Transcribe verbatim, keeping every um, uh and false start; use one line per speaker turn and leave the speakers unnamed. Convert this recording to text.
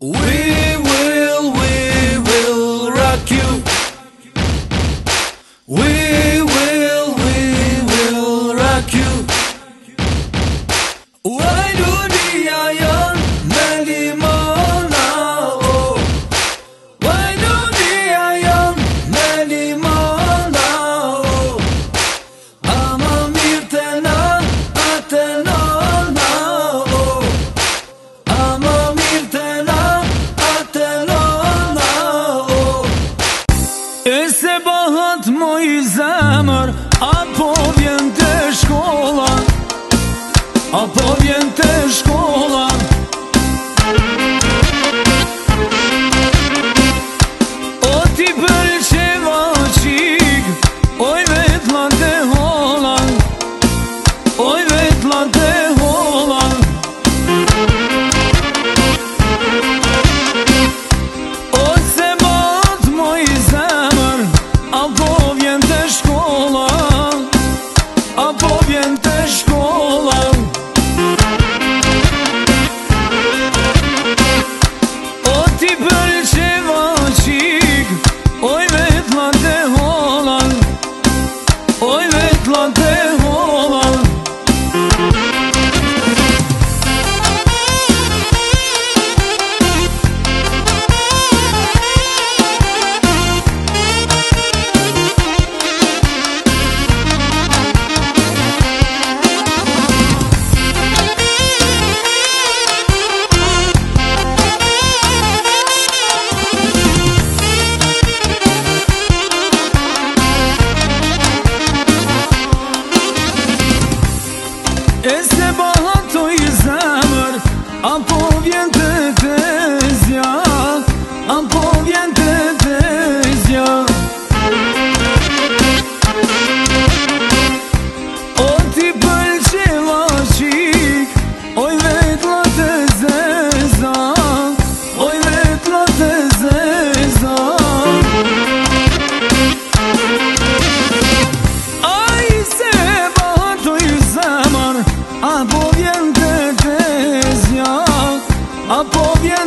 We will, we will rock you. We will, we will rock you. Why do the iron melimona? Oh, why do the iron melimona? Oh, ama mirtena atenona. Oh, ama mirtena atenona. Oh, ese bahat moj zemër, apo vjen te shkolla, apo vjen te shkolla. O ti pëlqeva qik, oj vetla te holla, oj vetla te holla. Ose bat moj zemër, apo vjen te shkolla, apo vjen te shkolla. O ti pëlqeva qik, oj vetla te holla, oj vetla te holla. Ese bahatoj zemër, apo vjen të tezja, apo vjen të tezja. O ti pëlqeva qik, oj vetla të zeza, oj vetla të zeza. Aj se bahatoj zemër, apo vjen të tezja, apo vjen